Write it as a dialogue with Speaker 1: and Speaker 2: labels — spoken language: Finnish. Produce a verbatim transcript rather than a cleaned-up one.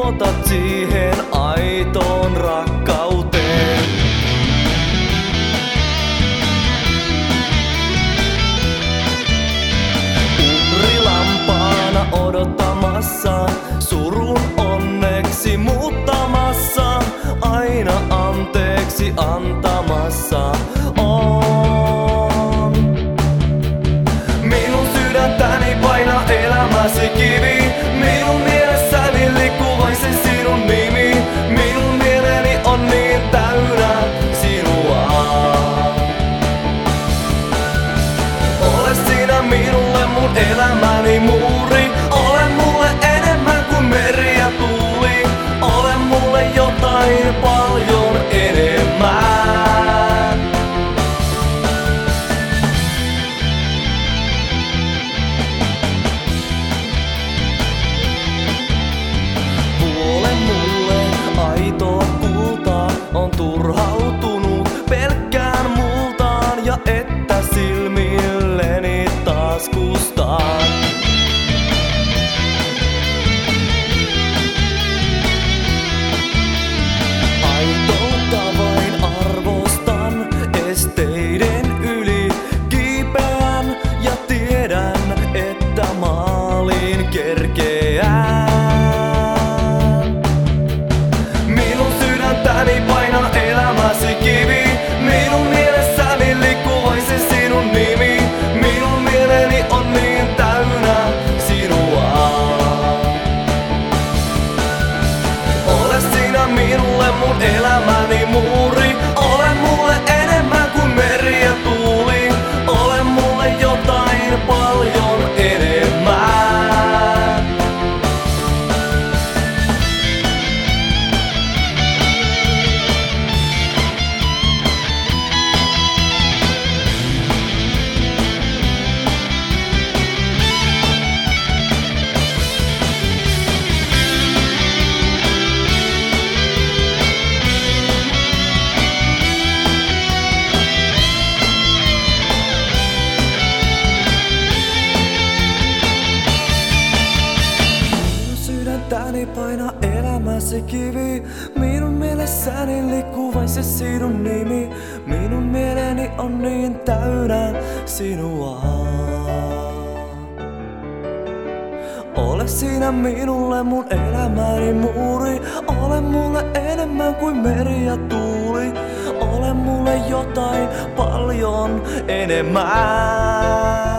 Speaker 1: luotat siihen aitoon rakkauteen. Uhrilampaana odottamassa, surun onneksi muuttamassa, aina anteeksi antamassa on. Minun sydäntäni painaa elämäsi kivi, minun mielessäni liikkuu vain se sinun nimi. Minun mieleni on niin täynnä sinua. Ole sinä minulle mun elämäni muuri, ole mulle enemmän kuin meri ja tuuli, ole mulle jotain paljon enemmän. Ole mulle aitoa kultaa, on turhautunut pelkkään multaan ja että silmilleni taas kustaan. Aitoutta vain arvostan, esteiden yli kiipeän ja tiedän, että maaliin kerkeään. Minun sydäntäni painaa elämäsi kivi, minun mielessäni liikkuu vain se sinun nimi. Minun mieleni on niin täynnä sinua. Ole sinä minulle mun elämäni muuri, ole mulle enemmän kuin meri ja tuuli, ole mulle jotain paljon enemmän. Sydäntäni painaa elämäsi kivi, minun mielessäni liikkuu vain se sinun nimi. Minun mieleni on niin täynnä sinua. Ole sinä minulle mun elämäni muuri, ole mulle enemmän kuin meri ja tuuli, ole mulle jotain paljon enemmän.